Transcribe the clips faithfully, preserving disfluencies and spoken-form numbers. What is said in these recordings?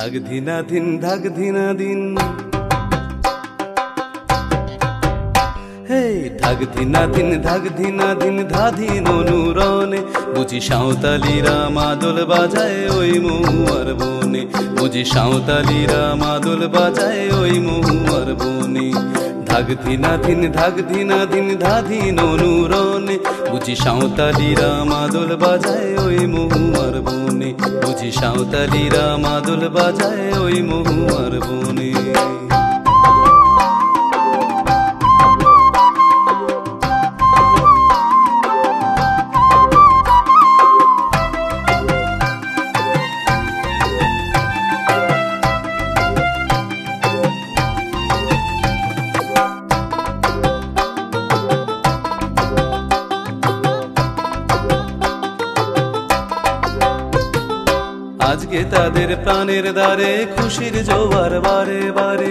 ধাগ ধিনা ধিন ধাগ ধিনা দিন হে ধাগ ধিনা ধিন ধাগ ধিনা দিন ধাধিন অনুরণে বুঝি সাঁওতালিরা মাদল বাজায় ওই মহুয়ার বনে বুঝি সাঁওতালিরা মাদল বাজায় ওই মহুয়ার বনে ধাগ ধিনা ধিন ধাগ ধিনা দিন ধাধিন অনুরণে বুঝি সাঁওতালিরা মাদল বাজায় ওই মহুয়ার বনে বুঝি সাঁওতালিরা মাদল বাজায় ওই মহুয়ার বনে আজকে তাদের প্রাণের দ্বারে খুশির জোয়ার বারে বারে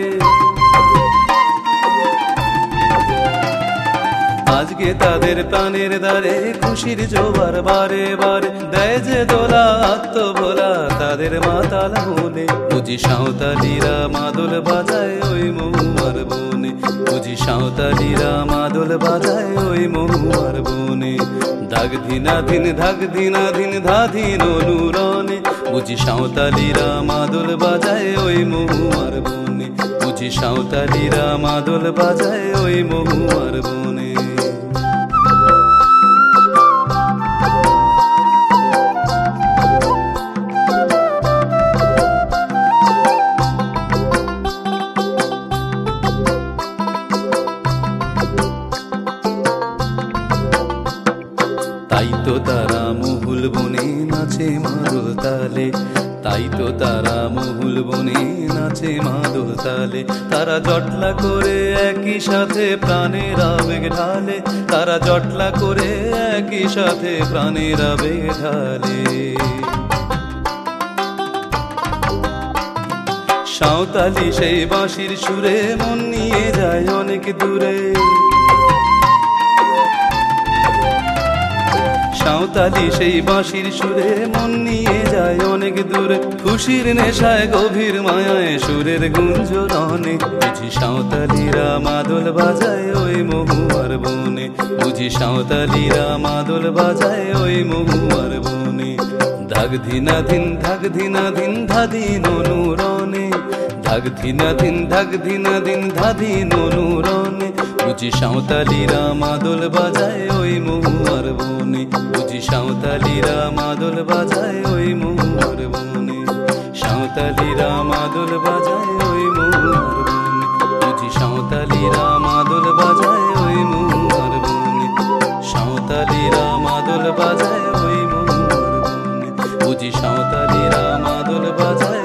আজকে তাদের প্রাণের দ্বারে খুশির জোয়ার বারে বারে দেয় যে দোলা আত্মভোলা তাদের মাতাল মনে বুঝি সাঁওতালিরা মাদল বাজায় ওই মহুয়ার বনে বুঝি সাঁওতালিরা মাদল বাজায় ওই মহুয়ার বনে ধাগ ধিনা ধিন ধাগ ধিনা ধিন ধাধিন অনুরণে বুঝি সাঁওতালিরা মাদল বাজায় ওই মহুয়ার বনে বুঝি সাঁওতালিরা মাদল বাজায় ওই মহুয়ার বনে তাই তো তারা মহুল বনে নাচে মাদল তালে তাই তো তারা মহুল বনে নাচে মাদল তালে তারা জটলা করে একই সাথে প্রাণের আবেগ ঢালে তারা জটলা করে একই সাথে প্রাণের আবেগ ঢালে সাঁওতালি সেই বাঁশির সুরে মন নিয়ে যায় অনেক দূরে সাঁওতালি সেই বাঁশির সুরে মন নিয়ে যায় অনেক দূরে খুশির নেশায় গভীর মায়ায় সুরের গুঞ্জরণে বুঝি সাঁওতালিরা মাদল বাজায় ওই মহুয়ার বনে বুঝি সাঁওতালিরা মাদল বাজায় ওই মহুয়ার বনে ধাগ ধিনা ধিন ধাগ ধিনা দিন ধাধিন অনুরণে ধাগ ধিনা ধিন ধাগ ধিনা দিন ধাধিন অনুরণে বুঝি সাঁওতালিরা মাদল বাজায় ওই মহুয়ার বনে বুঝি সাঁওতালিরা মাদল বাজায় ওই মহুয়ার বনে সাঁওতালিরা মাদল বাজায় ওই মহুয়ার বনে বুঝি সাঁওতালিরা মাদল বাজায় ওই মহুয়ার বনে সাঁওতালিরা মাদল বাজায় ওই মহুয়ার বনে বুঝি সাঁওতালিরা মাদল বাজায়